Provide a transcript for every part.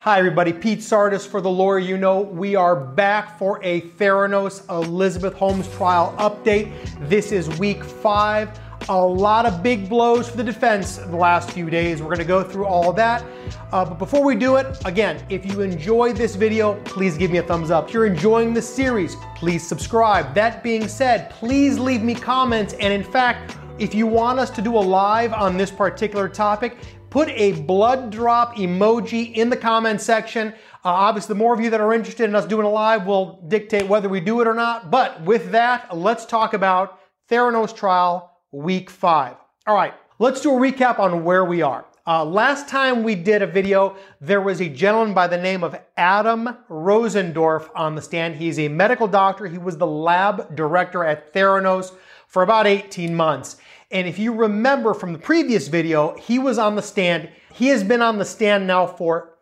Hi everybody, Pete Sardis for The Lawyer You Know. We are back for a Theranos Elizabeth Holmes trial update. This is week 5. A lot of big blows for the defense in the last few days. We're going to go through all of that. But before we do it, again, if you enjoyed this video, please give me a thumbs up. If you're enjoying this series, please subscribe. That being said, please leave me comments. And in fact, if you want us to do a live on this particular topic, put a blood drop emoji in the comment section. Obviously, the more of you that are interested in us doing a live will dictate whether we do it or not. But with that, let's talk about Theranos trial week 5. All right, let's do a recap on where we are. Last time we did a video, there was a gentleman by the name of Adam Rosendorf on the stand. He's a medical doctor. He was the lab director at Theranos for about 18 months. And if you remember from the previous video, he was on the stand. He has been on the stand now for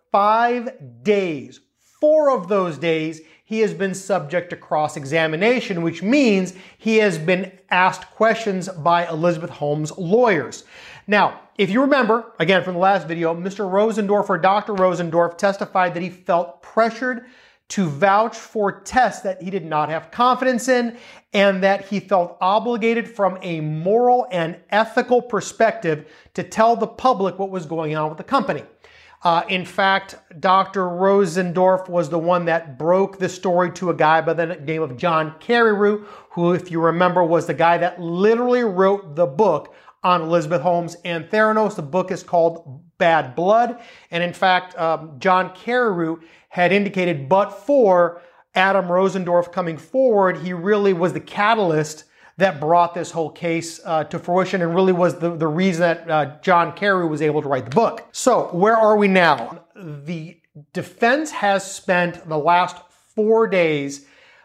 5 days. 4 of those days, he has been subject to cross-examination, which means he has been asked questions by Elizabeth Holmes' lawyers. Now, if you remember, again from the last video, Mr. Rosendorf or Dr. Rosendorf testified that he felt pressured to vouch for tests that he did not have confidence in, and that he felt obligated from a moral and ethical perspective to tell the public what was going on with the company. In fact, Dr. Rosendorf was the one that broke the story to a guy by the name of John Carreyrou, who, if you remember, was the guy that literally wrote the book on Elizabeth Holmes and Theranos. The book is called Bad Blood. And in fact, John Carreyrou had indicated, but for Adam Rosendorf coming forward, he really was the catalyst that brought this whole case to fruition and really was the reason that John Carreyrou was able to write the book. So where are we now? The defense has spent the last 4 days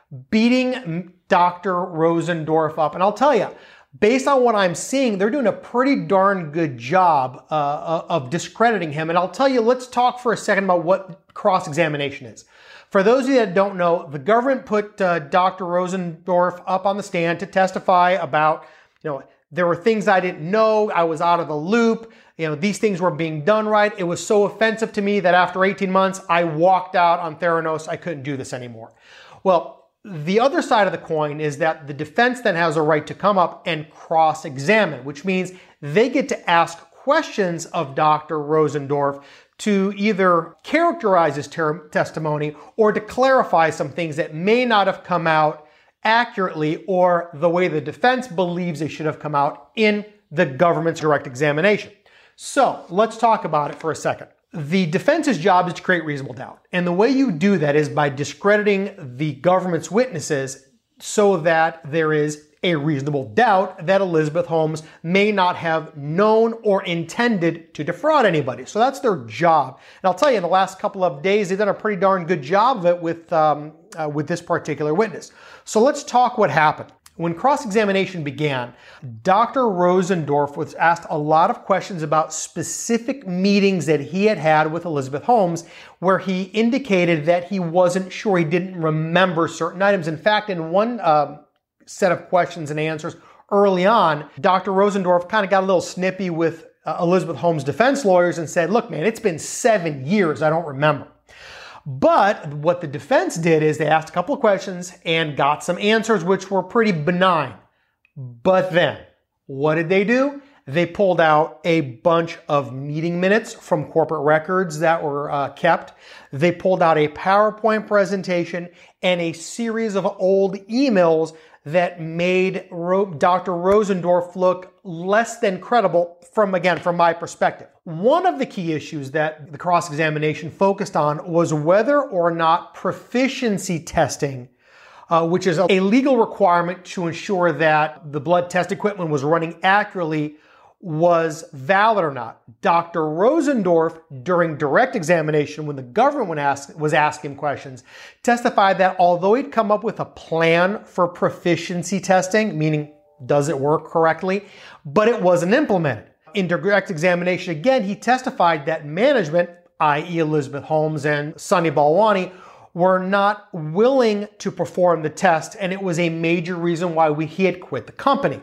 beating Dr. Rosendorf up. And I'll tell you, based on what I'm seeing, they're doing a pretty darn good job of discrediting him. And I'll tell you, let's talk for a second about what cross-examination is. For those of you that don't know, the government put Dr. Rosendorf up on the stand to testify about, there were things I didn't know, I was out of the loop, these things were being done right. It was so offensive to me that after 18 months, I walked out on Theranos. I couldn't do this anymore. Well, the other side of the coin is that the defense then has a right to come up and cross-examine, which means they get to ask questions of Dr. Rosendorf to either characterize his testimony or to clarify some things that may not have come out accurately or the way the defense believes they should have come out in the government's direct examination. So let's talk about it for a second. The defense's job is to create reasonable doubt. And the way you do that is by discrediting the government's witnesses so that there is a reasonable doubt that Elizabeth Holmes may not have known or intended to defraud anybody. So that's their job. And I'll tell you, in the last couple of days, they've done a pretty darn good job of it with this particular witness. So let's talk what happened. When cross-examination began, Dr. Rosendorf was asked a lot of questions about specific meetings that he had had with Elizabeth Holmes, where he indicated that he wasn't sure, he didn't remember certain items. In fact, in one set of questions and answers early on, Dr. Rosendorf kind of got a little snippy with Elizabeth Holmes' defense lawyers and said, look, man, it's been 7 years, I don't remember. But what the defense did is they asked a couple of questions and got some answers which were pretty benign. But then, what did they do? They pulled out a bunch of meeting minutes from corporate records that were kept. They pulled out a PowerPoint presentation and a series of old emails that made Dr. Rosendorf look less than credible from my perspective. One of the key issues that the cross-examination focused on was whether or not proficiency testing, which is a legal requirement to ensure that the blood test equipment was running accurately, was valid or not. Dr. Rosendorf, during direct examination, when the government was asking questions, testified that although he'd come up with a plan for proficiency testing, meaning does it work correctly, but it wasn't implemented. In direct examination, again, he testified that management, i.e. Elizabeth Holmes and Sunny Balwani, were not willing to perform the test, and it was a major reason why he had quit the company.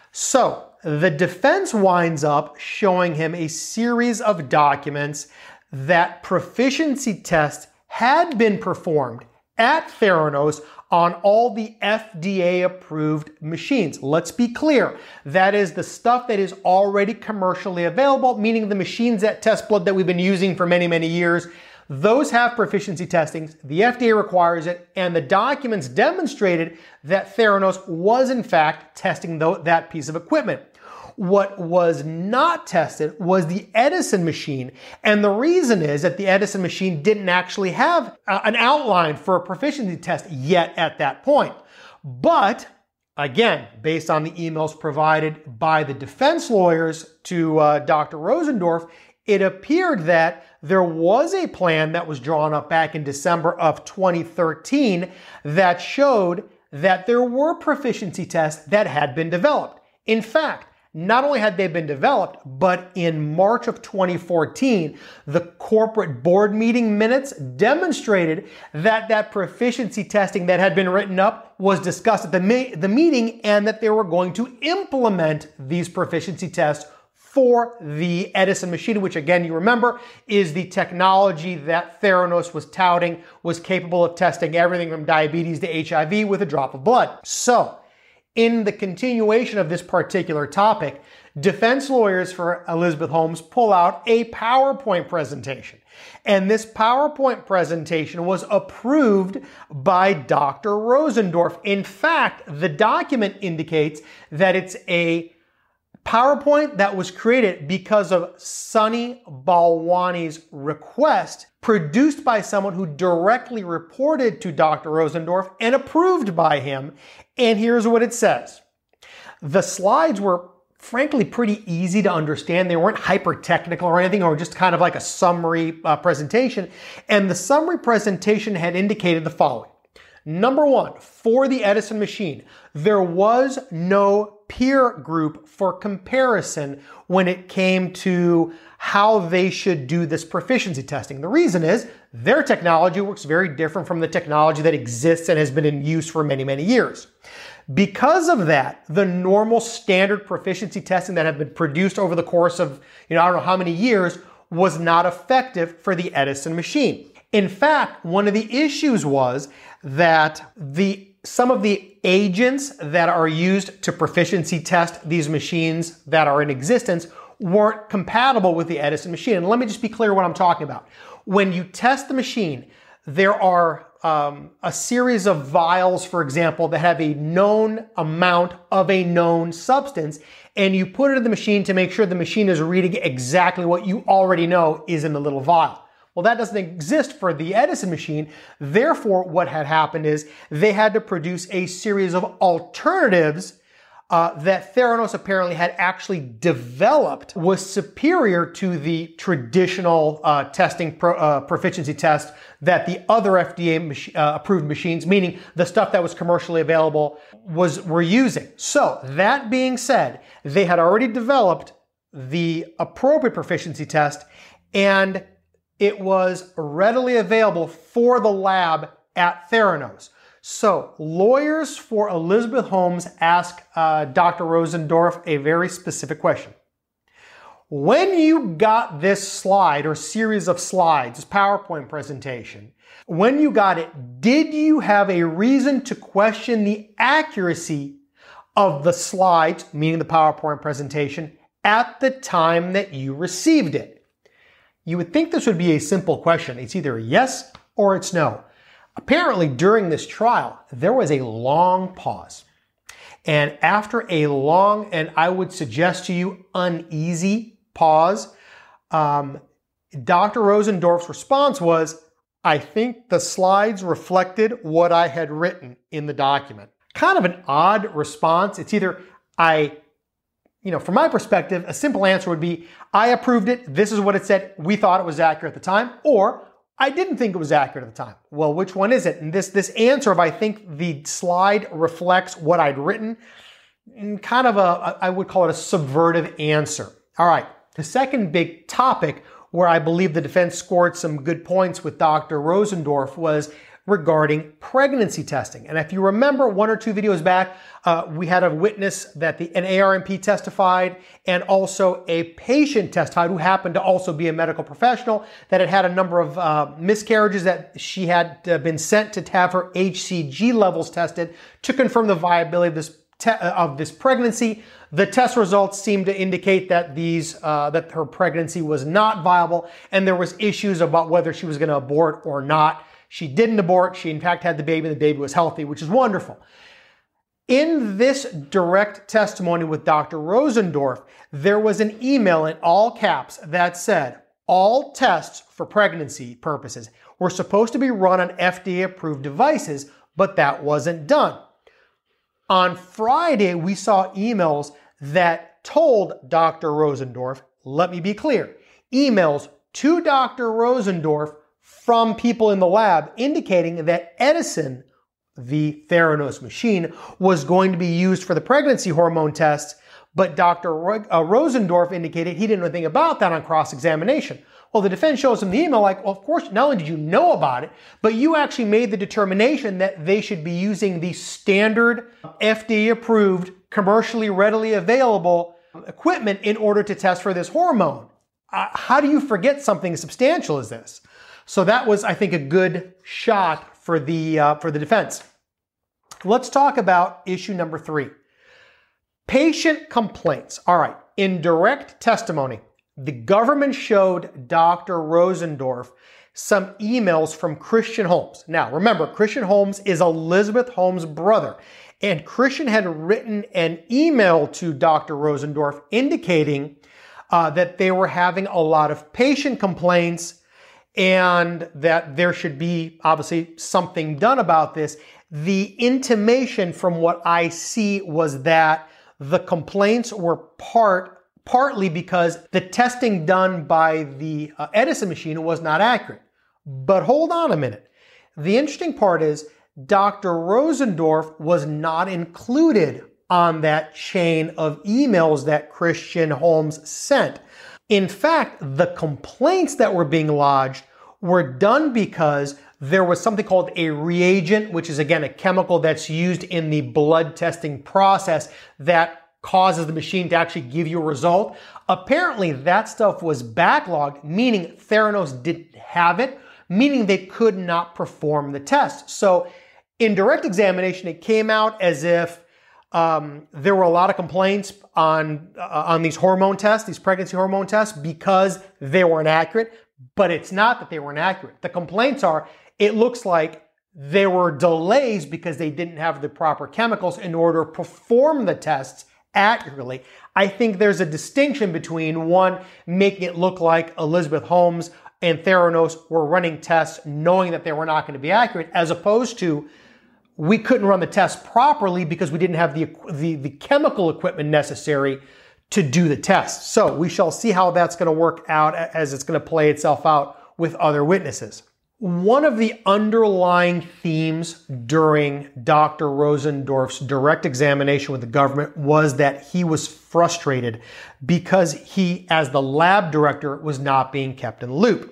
So the defense winds up showing him a series of documents that proficiency tests had been performed at Theranos on all the FDA-approved machines. Let's be clear. That is the stuff that is already commercially available, meaning the machines at Test Blood that we've been using for many, many years. Those have proficiency testings. The FDA requires it, and the documents demonstrated that Theranos was in fact testing that piece of equipment. What was not tested was the Edison machine. And the reason is that the Edison machine didn't actually have an outline for a proficiency test yet at that point. But again, based on the emails provided by the defense lawyers to Dr. Rosendorf, it appeared that there was a plan that was drawn up back in December of 2013 that showed that there were proficiency tests that had been developed. In fact, not only had they been developed, but in March of 2014, the corporate board meeting minutes demonstrated that that proficiency testing that had been written up was discussed at the meeting and that they were going to implement these proficiency tests for the Edison machine, which again, you remember, is the technology that Theranos was touting was capable of testing everything from diabetes to HIV with a drop of blood. So, in the continuation of this particular topic, defense lawyers for Elizabeth Holmes pull out a PowerPoint presentation. And this PowerPoint presentation was approved by Dr. Rosendorf. In fact, the document indicates that it's a PowerPoint that was created because of Sunny Balwani's request, produced by someone who directly reported to Dr. Rosendorf and approved by him. And here's what it says. The slides were frankly pretty easy to understand. They weren't hyper technical or anything, or just kind of like a summary presentation. And the summary presentation had indicated the following. Number one, for the Edison machine, there was no peer group for comparison when it came to how they should do this proficiency testing. The reason is their technology works very different from the technology that exists and has been in use for many, many years. Because of that, the normal standard proficiency testing that had been produced over the course of, I don't know how many years was not effective for the Edison machine. In fact, one of the issues was that some of the agents that are used to proficiency test these machines that are in existence weren't compatible with the Edison machine. And let me just be clear what I'm talking about. When you test the machine, there are a series of vials, for example, that have a known amount of a known substance, and you put it in the machine to make sure the machine is reading exactly what you already know is in the little vial. Well, that doesn't exist for the Edison machine. Therefore, what had happened is they had to produce a series of alternatives that Theranos apparently had actually developed was superior to the traditional testing proficiency test that the other FDA approved machines, meaning the stuff that was commercially available, were using. So that being said, they had already developed the appropriate proficiency test, and it was readily available for the lab at Theranos. So lawyers for Elizabeth Holmes ask Dr. Rosendorf a very specific question. When you got this slide or series of slides, this PowerPoint presentation, when you got it, did you have a reason to question the accuracy of the slides, meaning the PowerPoint presentation, at the time that you received it? You would think this would be a simple question. It's either a yes or it's no. Apparently, during this trial, there was a long pause. And after a long, and I would suggest to you, uneasy pause, Dr. Rosendorf's response was, I think the slides reflected what I had written in the document. Kind of an odd response. It's either from my perspective, a simple answer would be, I approved it, this is what it said, we thought it was accurate at the time, or I didn't think it was accurate at the time. Well, which one is it? And this answer of I think the slide reflects what I'd written, kind of I would call it a subvertive answer. All right, the second big topic where I believe the defense scored some good points with Dr. Rosendorf was regarding pregnancy testing. And if you remember 1 or 2 videos back, we had a witness that an ARNP testified and also a patient testified who happened to also be a medical professional that had had a number of miscarriages, that she had been sent to have her HCG levels tested to confirm the viability of this pregnancy. The test results seemed to indicate that that her pregnancy was not viable, and there was issues about whether she was going to abort or not. She didn't abort. She in fact had the baby, and the baby was healthy, which is wonderful. In this direct testimony with Dr. Rosendorf, there was an email in all caps that said all tests for pregnancy purposes were supposed to be run on FDA-approved devices, but that wasn't done. On Friday, we saw emails that told Dr. Rosendorf, let me be clear, emails to Dr. Rosendorf from people in the lab indicating that Edison, the Theranos machine, was going to be used for the pregnancy hormone tests, but Dr. Rosendorf indicated he didn't know anything about that on cross-examination. Well, the defense shows him the email like, well, of course, not only did you know about it, but you actually made the determination that they should be using the standard FDA-approved, commercially readily available equipment in order to test for this hormone. How do you forget something as substantial as this? So that was, I think, a good shot for the defense. Let's talk about issue number 3. Patient complaints. All right. In direct testimony, the government showed Dr. Rosendorf some emails from Christian Holmes. Now, remember, Christian Holmes is Elizabeth Holmes' brother, and Christian had written an email to Dr. Rosendorf indicating that they were having a lot of patient complaints and that there should be obviously something done about this. The intimation from what I see was that the complaints were partly because the testing done by the Edison machine was not accurate. But hold on a minute. The interesting part is Dr. Rosendorf was not included on that chain of emails that Christian Holmes sent. In fact, the complaints that were being lodged were done because there was something called a reagent, which is again a chemical that's used in the blood testing process that causes the machine to actually give you a result. Apparently that stuff was backlogged, meaning Theranos didn't have it, meaning they could not perform the test. So in direct examination, it came out as if there were a lot of complaints on these hormone tests, these pregnancy hormone tests, because they were inaccurate, but it's not that they were inaccurate. The complaints are, it looks like there were delays because they didn't have the proper chemicals in order to perform the tests accurately. I think there's a distinction between one, making it look like Elizabeth Holmes and Theranos were running tests knowing that they were not going to be accurate, as opposed to we couldn't run the test properly because we didn't have the chemical equipment necessary to do the test. So we shall see how that's going to work out as it's going to play itself out with other witnesses. One of the underlying themes during Dr. Rosendorf's direct examination with the government was that he was frustrated because he, as the lab director, was not being kept in the loop.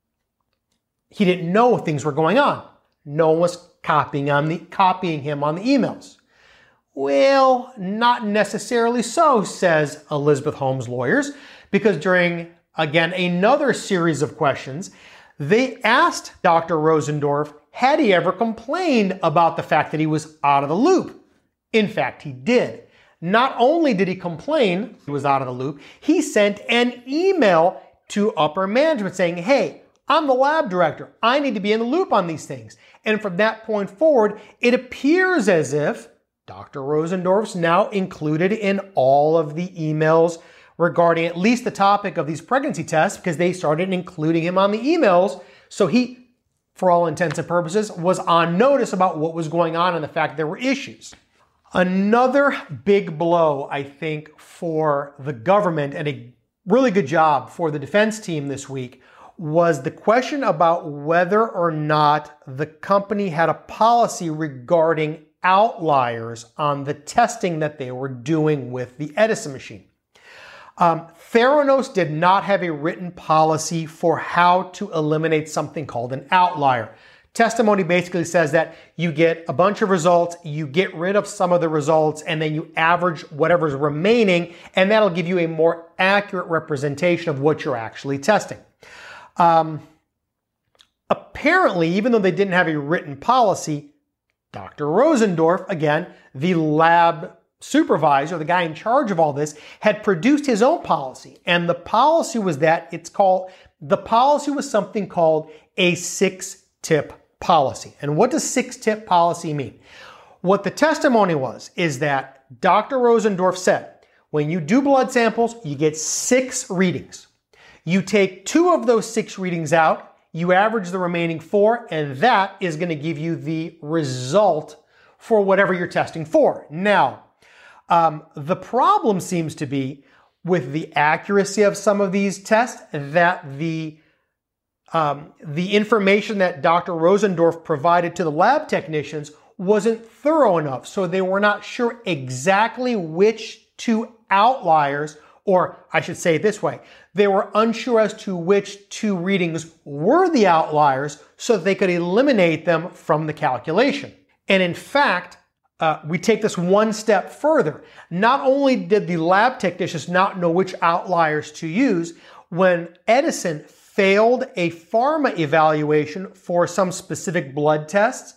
He didn't know things were going on. No one was copying him on the emails. Well, not necessarily so, says Elizabeth Holmes' lawyers, because during, again, another series of questions, they asked Dr. Rosendorf, had he ever complained about the fact that he was out of the loop? In fact, he did. Not only did he complain he was out of the loop, he sent an email to upper management saying, hey, I'm the lab director. I need to be in the loop on these things. And from that point forward, it appears as if Dr. Rosendorf's now included in all of the emails regarding at least the topic of these pregnancy tests, because they started including him on the emails. So he, for all intents and purposes, was on notice about what was going on and the fact there were issues. Another big blow, I think, for the government, and a really good job for the defense team this week, was the question about whether or not the company had a policy regarding outliers on the testing that they were doing with the Edison machine. Theranos did not have a written policy for how to eliminate something called an outlier. Testimony basically says that you get a bunch of results, you get rid of some of the results, and then you average whatever's remaining, and that'll give you a more accurate representation of what you're actually testing. Apparently, even though they didn't have a written policy, Dr. Rosendorf, again, the lab supervisor, the guy in charge of all this, had produced his own policy. And the policy was something called a 6-tip policy. And what does 6-tip policy mean? What the testimony is that Dr. Rosendorf said, when you do blood samples, you get 6 readings. You take 2 of those 6 readings out, you average the remaining 4, and that is going to give you the result for whatever you're testing for. Now, the problem seems to be with the accuracy of some of these tests that the information that Dr. Rosendorf provided to the lab technicians wasn't thorough enough. So they were not sure exactly which 2 outliers, or I should say it this way, they were unsure as to which 2 readings were the outliers so they could eliminate them from the calculation. And in fact, we take this one step further. Not only did the lab technicians not know which outliers to use, when Edison failed a pharma evaluation for some specific blood tests,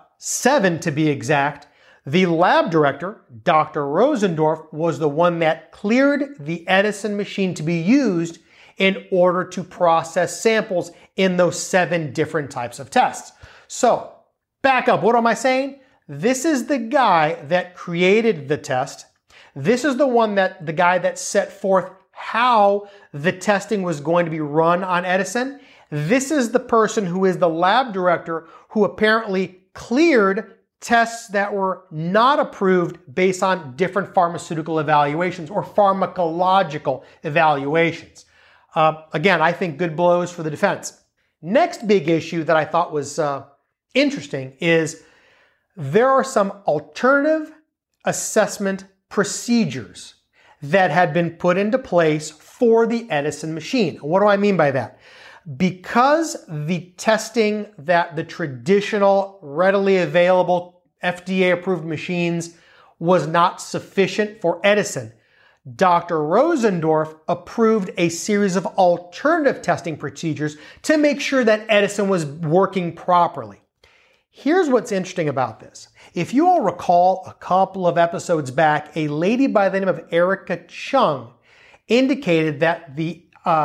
7 to be exact, the lab director, Dr. Rosendorf, was the one that cleared the Edison machine to be used in order to process samples in those 7 different types of tests. So, back up, what am I saying? This is the guy that created the test. This is the guy that set forth how the testing was going to be run on Edison. This is the person who is the lab director who apparently cleared tests that were not approved based on different pharmaceutical evaluations or pharmacological evaluations. Again, I think good blows for the defense. Next big issue that I thought was interesting is there are some alternative assessment procedures that had been put into place for the Edison machine. What do I mean by that? Because the testing that the traditional, readily available, FDA-approved machines was not sufficient for Edison, Dr. Rosendorf approved a series of alternative testing procedures to make sure that Edison was working properly. Here's what's interesting about this. If you all recall a couple of episodes back, a lady by the name of Erica Chung indicated that the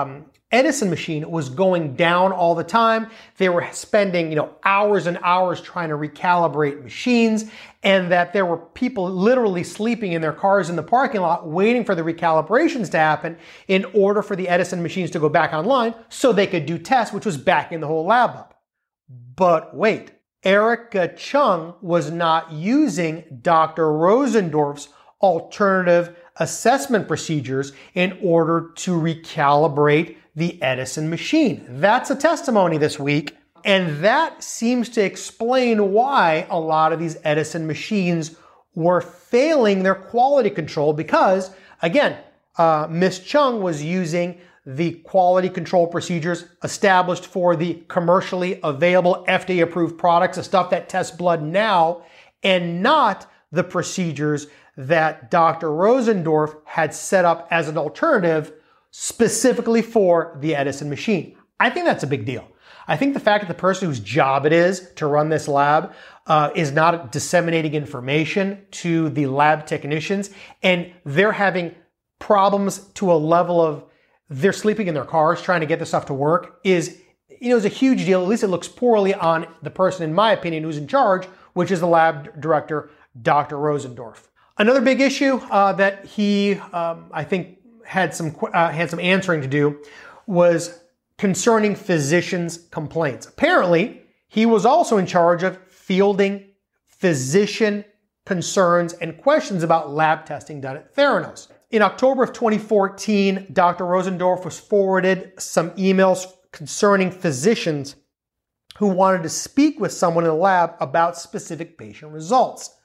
Edison machine was going down all the time. They were spending, hours and hours trying to recalibrate machines, and that there were people literally sleeping in their cars in the parking lot waiting for the recalibrations to happen in order for the Edison machines to go back online so they could do tests, which was backing the whole lab up. But wait. Erica Chung was not using Dr. Rosendorf's alternative assessment procedures in order to recalibrate the Edison machine. That's a testimony this week, and that seems to explain why a lot of these Edison machines were failing their quality control because, again, Ms. Chung was using the quality control procedures established for the commercially available FDA-approved products, the stuff that tests blood now, and not the procedures that Dr. Rosendorf had set up as an alternative specifically for the Edison machine. I think that's a big deal. I think the fact that the person whose job it is to run this lab is not disseminating information to the lab technicians, and they're having problems to a level of they're sleeping in their cars trying to get this stuff to work is a huge deal. At least it looks poorly on the person, in my opinion, who's in charge, which is the lab director, Dr. Rosendorf. Another big issue that he, I think, had some answering to do was concerning physicians' complaints. Apparently, he was also in charge of fielding physician concerns and questions about lab testing done at Theranos. In October of 2014, Dr. Rosendorf was forwarded some emails concerning physicians who wanted to speak with someone in the lab about specific patient results.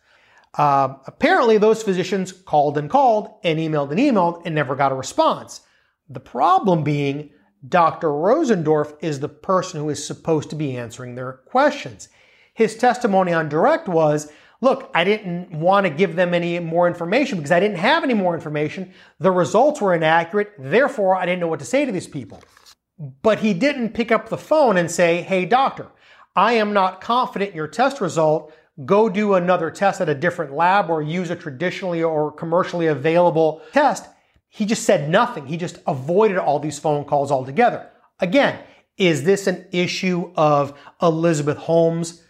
Apparently, those physicians called and emailed and never got a response. The problem being Dr. Rosendorf is the person who is supposed to be answering their questions. His testimony on direct was, look, I didn't want to give them any more information because I didn't have any more information. The results were inaccurate. Therefore, I didn't know what to say to these people. But he didn't pick up the phone and say, hey, doctor, I am not confident in your test result. Go do another test at a different lab or use a traditionally or commercially available test. He just said nothing. He just avoided all these phone calls altogether. Again, is this an issue of Elizabeth Holmes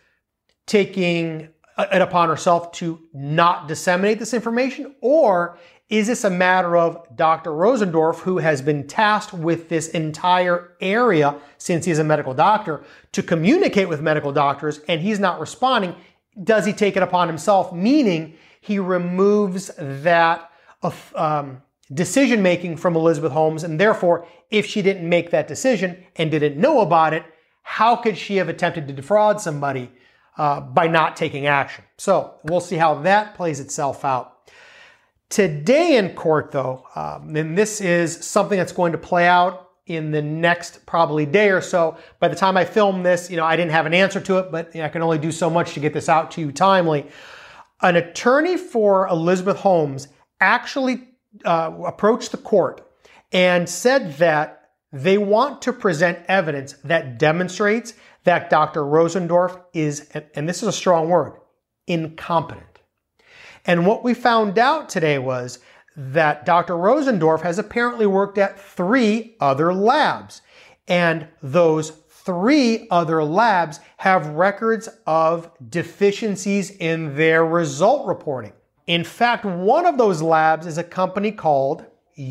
taking it upon herself to not disseminate this information? Or is this a matter of Dr. Rosendorf, who has been tasked with this entire area since he's a medical doctor, to communicate with medical doctors, and he's not responding? Does he take it upon himself, meaning he removes that decision-making from Elizabeth Holmes, and therefore, if she didn't make that decision and didn't know about it, how could she have attempted to defraud somebody by not taking action? So we'll see how that plays itself out. Today in court, though, and this is something that's going to play out in the next probably day or so. By the time I film this, I didn't have an answer to it, but I can only do so much to get this out to you timely. An attorney for Elizabeth Holmes actually approached the court and said that they want to present evidence that demonstrates that Dr. Rosendorf is, and this is a strong word, incompetent. And what we found out today was that Dr. Rosendorf has apparently worked at 3 other labs. And those 3 other labs have records of deficiencies in their result reporting. In fact, one of those labs is a company called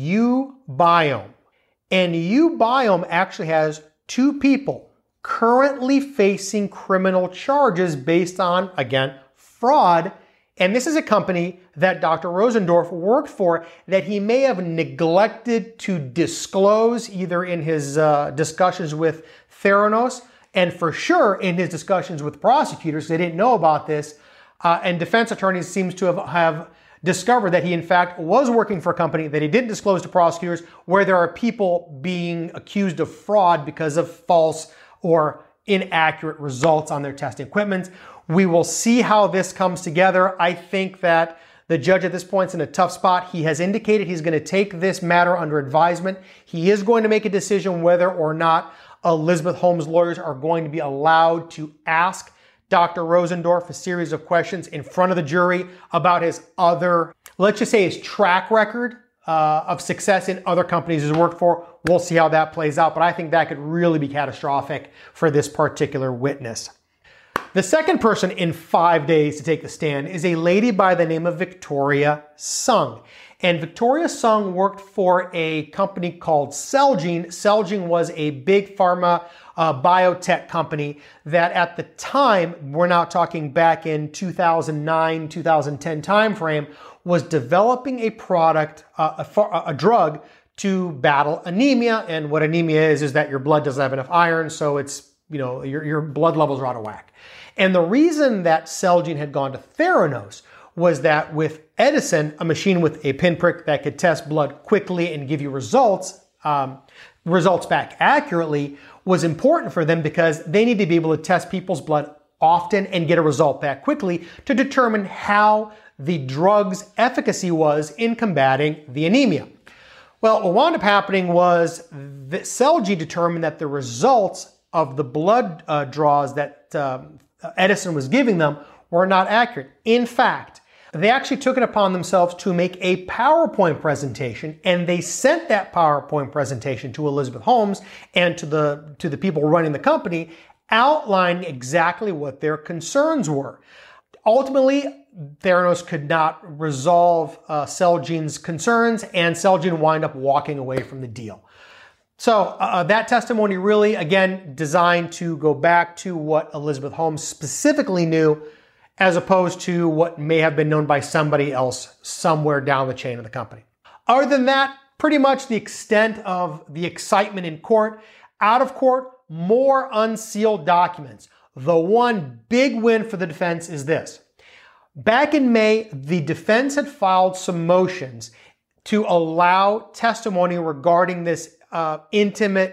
uBiome. And uBiome actually has 2 people currently facing criminal charges based on, again, fraud. And this is a company that Dr. Rosendorf worked for that he may have neglected to disclose either in his discussions with Theranos and for sure in his discussions with prosecutors. They didn't know about this. And defense attorneys seems to have discovered that he in fact was working for a company that he didn't disclose to prosecutors, where there are people being accused of fraud because of false or inaccurate results on their testing equipment. We will see how this comes together. I think that the judge at this point is in a tough spot. He has indicated he's going to take this matter under advisement. He is going to make a decision whether or not Elizabeth Holmes' lawyers are going to be allowed to ask Dr. Rosendorf a series of questions in front of the jury about his other, let's just say his track record of success in other companies he's worked for. We'll see how that plays out, but I think that could really be catastrophic for this particular witness. The second person in 5 days to take the stand is a lady by the name of Victoria Sung. And Victoria Sung worked for a company called Celgene. Celgene was a big pharma biotech company that at the time, we're now talking back in 2009, 2010 timeframe, was developing a product, a drug to battle anemia. And what anemia is that your blood doesn't have enough iron, so it's, your blood levels are out of whack. And the reason that Celgene had gone to Theranos was that with Edison, a machine with a pinprick that could test blood quickly and give you results back accurately, was important for them because they need to be able to test people's blood often and get a result back quickly to determine how the drug's efficacy was in combating the anemia. Well, what wound up happening was that Celgene determined that the results of the blood draws that Edison was giving them were not accurate. In fact, they actually took it upon themselves to make a PowerPoint presentation, and they sent that PowerPoint presentation to Elizabeth Holmes and to the people running the company, outlining exactly what their concerns were. Ultimately, Theranos could not resolve Celgene's concerns, and Celgene wound up walking away from the deal. So that testimony really, again, designed to go back to what Elizabeth Holmes specifically knew, as opposed to what may have been known by somebody else somewhere down the chain of the company. Other than that, pretty much the extent of the excitement in court. Out of court, more unsealed documents. The one big win for the defense is this. Back in May, the defense had filed some motions to allow testimony regarding this intimate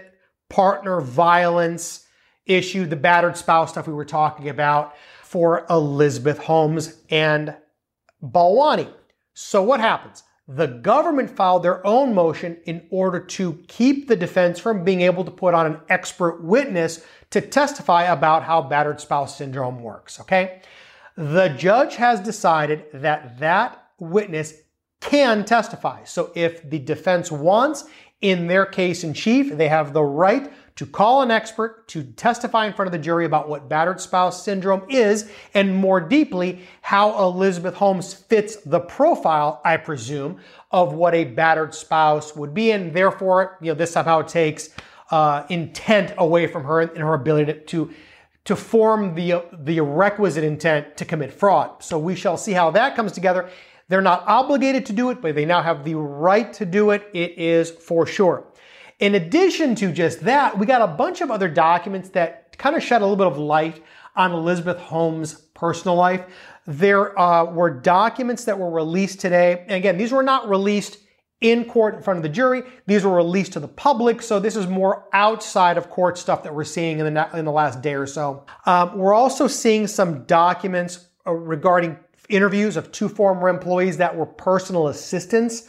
partner violence issue, the battered spouse stuff we were talking about for Elizabeth Holmes and Balwani. So what happens? The government filed their own motion in order to keep the defense from being able to put on an expert witness to testify about how battered spouse syndrome works, okay? The judge has decided that that witness can testify. So if the defense wants, in their case in chief, they have the right to call an expert to testify in front of the jury about what battered spouse syndrome is, and more deeply, how Elizabeth Holmes fits the profile, I presume, of what a battered spouse would be, and therefore, this somehow takes intent away from her and her ability to form the requisite intent to commit fraud. So we shall see how that comes together. They're not obligated to do it, but they now have the right to do it. It is for sure. In addition to just that, we got a bunch of other documents that kind of shed a little bit of light on Elizabeth Holmes' personal life. There were documents that were released today. And again, these were not released in court in front of the jury. These were released to the public. So this is more outside of court stuff that we're seeing in the last day or so. We're also seeing some documents regarding interviews of two former employees that were personal assistants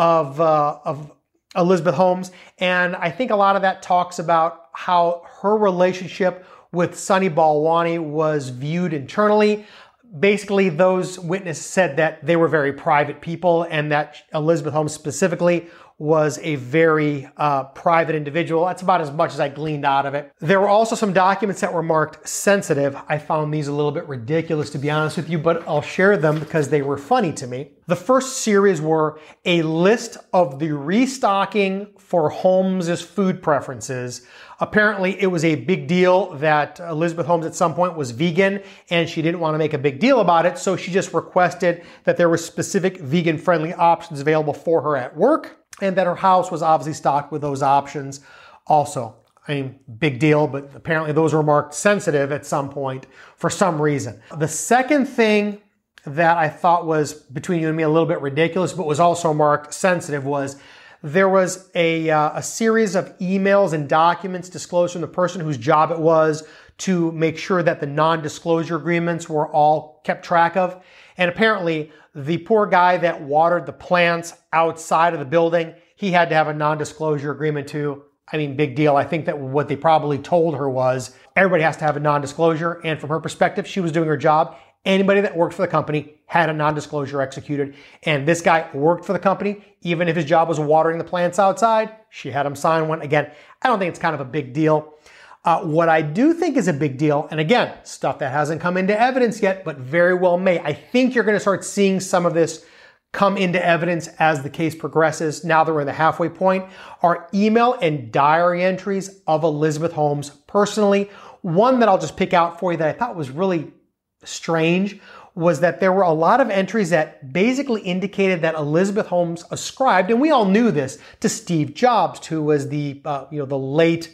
of Elizabeth Holmes. And I think a lot of that talks about how her relationship with Sunny Balwani was viewed internally. Basically, those witnesses said that they were very private people and that Elizabeth Holmes specifically was a very private individual. That's about as much as I gleaned out of it. There were also some documents that were marked sensitive. I found these a little bit ridiculous, to be honest with you, but I'll share them because they were funny to me. The first series were a list of the restocking for Holmes's food preferences. Apparently, it was a big deal that Elizabeth Holmes at some point was vegan and she didn't want to make a big deal about it. So she just requested that there were specific vegan-friendly options available for her at work, and that her house was obviously stocked with those options also. I mean, big deal, but apparently those were marked sensitive at some point for some reason. The second thing that I thought was, between you and me, a little bit ridiculous, but was also marked sensitive was there was a series of emails and documents disclosed from the person whose job it was to make sure that the non-disclosure agreements were all kept track of. And apparently, the poor guy that watered the plants outside of the building, he had to have a non-disclosure agreement too. I mean, big deal. I think that what they probably told her was everybody has to have a non-disclosure. And from her perspective, she was doing her job. Anybody that worked for the company had a non-disclosure executed. And this guy worked for the company. Even if his job was watering the plants outside, she had him sign one. Again, I don't think it's kind of a big deal. What I do think is a big deal, and again, stuff that hasn't come into evidence yet, but very well may. I think you're going to start seeing some of this come into evidence as the case progresses. Now that we're in the halfway point, are email and diary entries of Elizabeth Holmes personally. One that I'll just pick out for you that I thought was really strange was that there were a lot of entries that basically indicated that Elizabeth Holmes ascribed, and we all knew this, to Steve Jobs, who was the late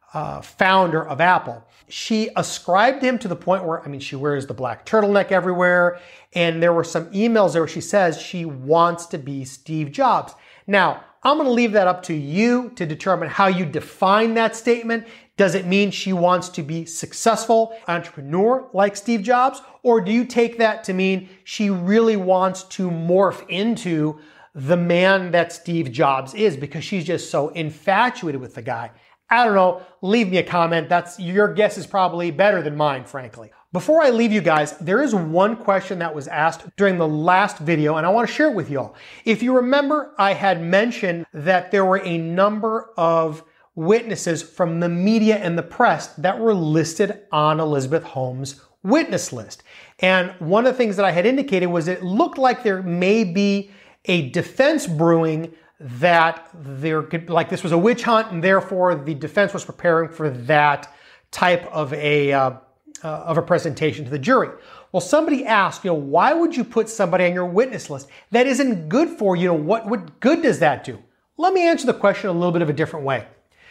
founder of Apple. She ascribed him to the point where, she wears the black turtleneck everywhere. And there were some emails there where she says she wants to be Steve Jobs. Now, I'm going to leave that up to you to determine how you define that statement. Does it mean she wants to be successful entrepreneur like Steve Jobs? Or do you take that to mean she really wants to morph into the man that Steve Jobs is because she's just so infatuated with the guy? I don't know. Leave me a comment. Your guess is probably better than mine, frankly. Before I leave you guys, there is one question that was asked during the last video, and I want to share it with y'all. If you remember, I had mentioned that there were a number of witnesses from the media and the press that were listed on Elizabeth Holmes' witness list. And one of the things that I had indicated was it looked like there may be a defense brewing, that this was a witch hunt, and therefore the defense was preparing for that type of a presentation to the jury. Well, somebody asked, why would you put somebody on your witness list that isn't good for you? What good does that do? Let me answer the question a little bit of a different way.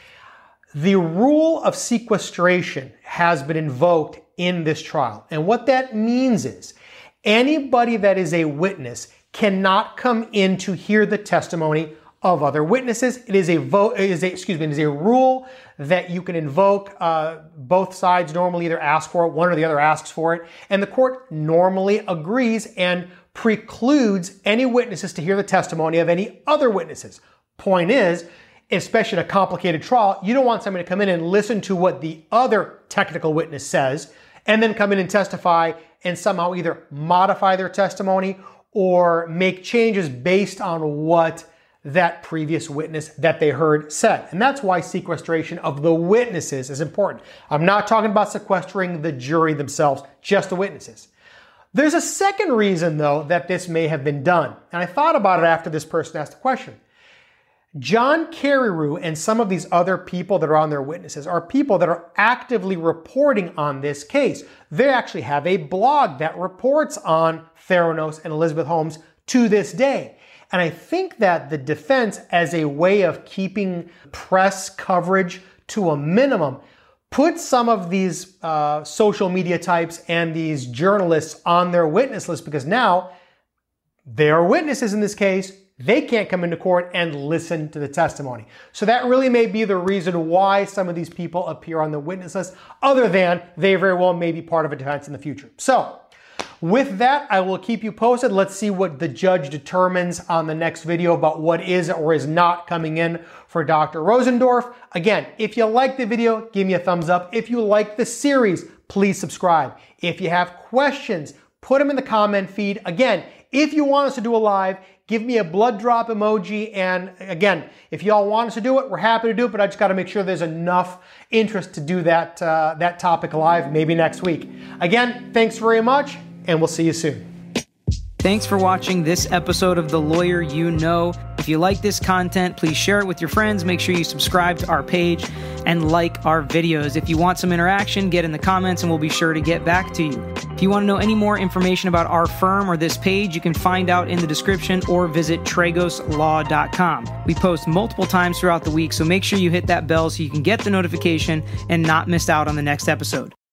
The rule of sequestration has been invoked in this trial, and what that means is anybody that is a witness cannot come in to hear the testimony of other witnesses. It is a rule that you can invoke. Both sides normally either ask for it, one or the other asks for it, and the court normally agrees and precludes any witnesses to hear the testimony of any other witnesses. Point is, especially in a complicated trial, you don't want somebody to come in and listen to what the other technical witness says and then come in and testify and somehow either modify their testimony or make changes based on what that previous witness that they heard said. And that's why sequestration of the witnesses is important. I'm not talking about sequestering the jury themselves, just the witnesses. There's a second reason, though, that this may have been done. And I thought about it after this person asked the question. John Carreyrou and some of these other people that are on their witnesses are people that are actively reporting on this case. They actually have a blog that reports on Theranos and Elizabeth Holmes to this day. And I think that the defense, as a way of keeping press coverage to a minimum, put some of these social media types and these journalists on their witness list because now they are witnesses in this case. They can't come into court and listen to the testimony. So that really may be the reason why some of these people appear on the witness list, other than they very well may be part of a defense in the future. So with that, I will keep you posted. Let's see what the judge determines on the next video about what is or is not coming in for Dr. Rosendorf. Again, if you like the video, give me a thumbs up. If you like the series, please subscribe. If you have questions, put them in the comment feed. Again, if you want us to do a live, give me a blood drop emoji. And again, if y'all want us to do it, we're happy to do it, but I just got to make sure there's enough interest to do that, that topic live, maybe next week. Again, thanks very much, and we'll see you soon. Thanks for watching this episode of The Lawyer You Know. If you like this content, please share it with your friends. Make sure you subscribe to our page and like our videos. If you want some interaction, get in the comments and we'll be sure to get back to you. If you want to know any more information about our firm or this page, you can find out in the description or visit tragoslaw.com. We post multiple times throughout the week, so make sure you hit that bell so you can get the notification and not miss out on the next episode.